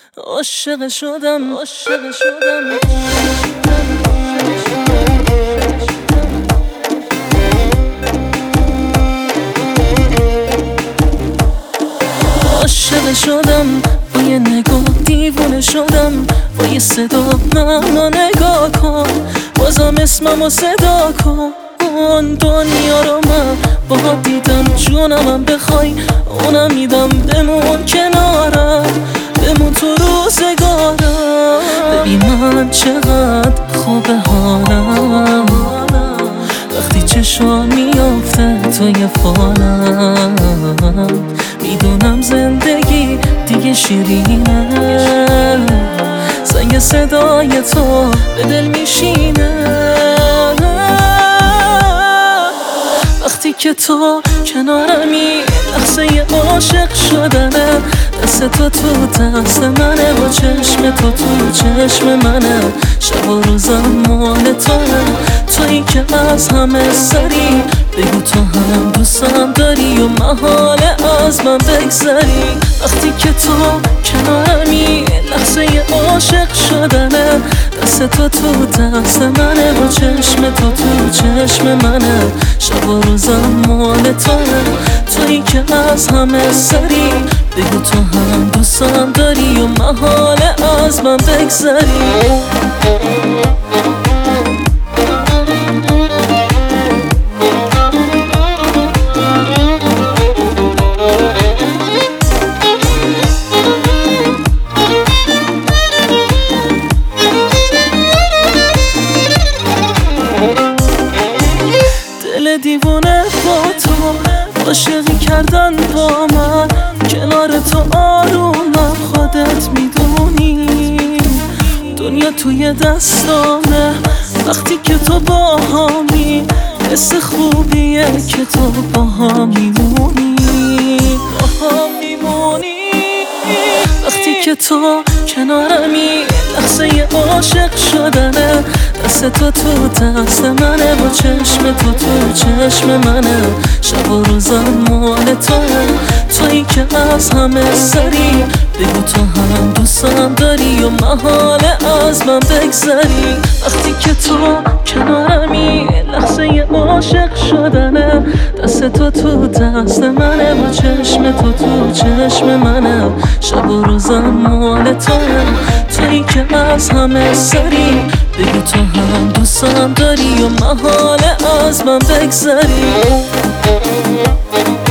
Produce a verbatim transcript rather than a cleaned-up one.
عاشق شدم عاشق شدم عاشق شدم با یه نگاه دیوونه شدم با یه صدا منو نگاه کن بازم اسممو صدا کن دنیا رو من با دیدم جونمم بخوای اونم میدم بمون کنارم بمون تو روزگارم ببین من چقدر خوبه حالم وقتی چشام میافته توی فالم میدونم زندگی دیگه شیرینه زنگ صدای تو به دل میشینه وقتی که تو کنارمی لحظه عاشق شدنه دست تو تو دست منه با چشم تو تو چشم منه شب و روزم مال توه تویی که از همه سری بگو تو هم دوستم داری و محاله از من بگذری وقتی که تو کنارمی لحظه عاشق شدنه دست تو تو دست منه با چشم تو تو چشم منه شب و روزم مال توه تویی که از همه سری بگو تو هم دوستم داری و محاله از من بگذری دل دیوونه با تو عاشقی کردن با من کنار تو آرومم خودت میدونی دنیا توی دستامه وقتی که تو با همی حس خوبیه که تو با هم میمونی با هم میمونی وقتی که تو کنارمی لحظه عاشق شدنه دست تو تو دست منه با چشم تو تو چشم منه شب و روزم مال توه تویی که از همه سری بگو تو هم دوستم داری و محاله از من بگذری وقتی که تو کنارمی لحظه عاشق شدنه دست تو تو دست منه با چشم تو تو چشم منه شب و روزم مال توه تویی که از همه سری بگو تو هم دوستم داری و محاله از من بگذری